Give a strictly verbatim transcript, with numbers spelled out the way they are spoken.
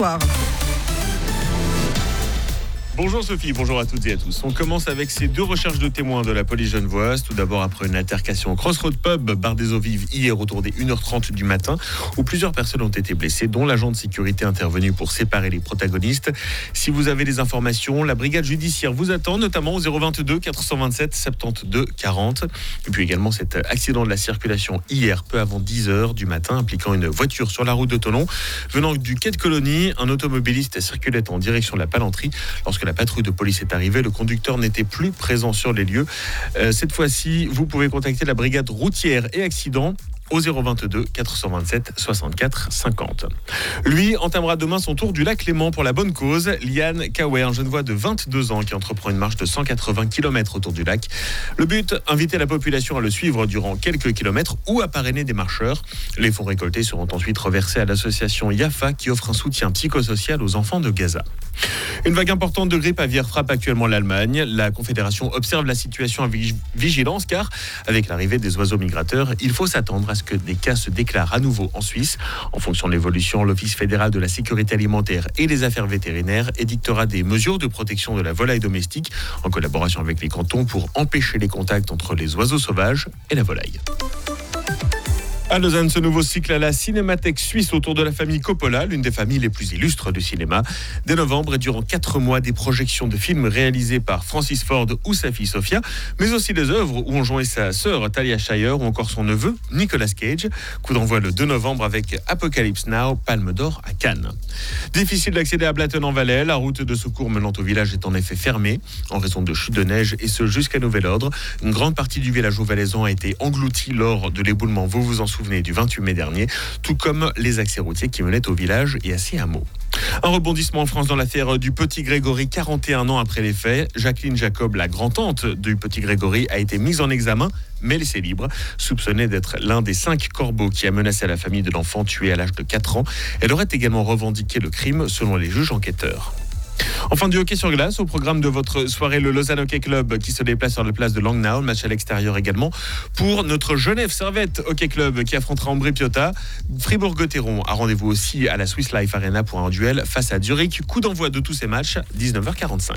Bonjour Sophie, bonjour à toutes et à tous. On commence avec ces deux recherches de témoins de la police genevoise. Tout d'abord après une altercation au Crossroad Pub, bar des Eaux Vives, hier autour des une heure trente du matin, où plusieurs personnes ont été blessées, dont l'agent de sécurité intervenu pour séparer les protagonistes. Si vous avez des informations, la brigade judiciaire vous attend, notamment au zéro vingt-deux quatre cent vingt-sept soixante-deux quarante. Et puis également cet accident de la circulation hier, peu avant dix heures du matin, impliquant une voiture sur la route de Thonon. Venant du quai de Colonie, un automobiliste circulait en direction de la Palanterie. Lorsque la patrouille de police est arrivée, le conducteur n'était plus présent sur les lieux. Euh, cette fois-ci, vous pouvez contacter la brigade routière et accident au zéro vingt-deux quatre cent vingt-sept soixante-quatre cinquante. Lui entamera demain son tour du lac Clément pour la bonne cause. Liane Kaoué, un Genevois de vingt-deux ans qui entreprend une marche de cent quatre-vingts kilomètres autour du lac. Le but, inviter la population à le suivre durant quelques kilomètres ou à parrainer des marcheurs. Les fonds récoltés seront ensuite reversés à l'association Yafa qui offre un soutien psychosocial aux enfants de Gaza. Une vague importante de grippe aviaire frappe actuellement l'Allemagne. La Confédération observe la situation avec vigilance car, avec l'arrivée des oiseaux migrateurs, il faut s'attendre à ce que des cas se déclarent à nouveau en Suisse. En fonction de l'évolution, l'Office fédéral de la sécurité alimentaire et des affaires vétérinaires édictera des mesures de protection de la volaille domestique en collaboration avec les cantons pour empêcher les contacts entre les oiseaux sauvages et la volaille. À Lausanne, ce nouveau cycle à la Cinémathèque suisse autour de la famille Coppola, l'une des familles les plus illustres du cinéma. Dès novembre et durant quatre mois, des projections de films réalisés par Francis Ford ou sa fille Sophia, mais aussi des œuvres où ont joué sa sœur Talia Shire ou encore son neveu Nicolas Cage. Coup d'envoi le deux novembre avec Apocalypse Now, Palme d'Or à Cannes. Difficile d'accéder à Blatten-en-Valais. La route de secours menant au village est en effet fermée en raison de chutes de neige et ce jusqu'à nouvel ordre. Une grande partie du village valaisan a été engloutie lors de l'éboulement, vous vous en souvenez, du vingt-huit mai dernier, tout comme les accès routiers qui menaient au village et à ses hameaux. Un rebondissement en France dans l'affaire du petit Grégory, quarante et un ans après les faits. Jacqueline Jacob, la grand-tante du petit Grégory, a été mise en examen, mais laissée libre, soupçonnée d'être l'un des cinq corbeaux qui a menacé la famille de l'enfant tué à l'âge de quatre ans. Elle aurait également revendiqué le crime, selon les juges enquêteurs. Enfin, du hockey sur glace au programme de votre soirée, le Lausanne Hockey Club qui se déplace sur la place de Langnau, match à l'extérieur également pour notre Genève Servette Hockey Club qui affrontera Ambri-Piotta. Fribourg-Gotteron a rendez-vous aussi à la Swiss Life Arena pour un duel face à Zurich. Coup d'envoi de tous ces matchs, dix-neuf heures quarante-cinq.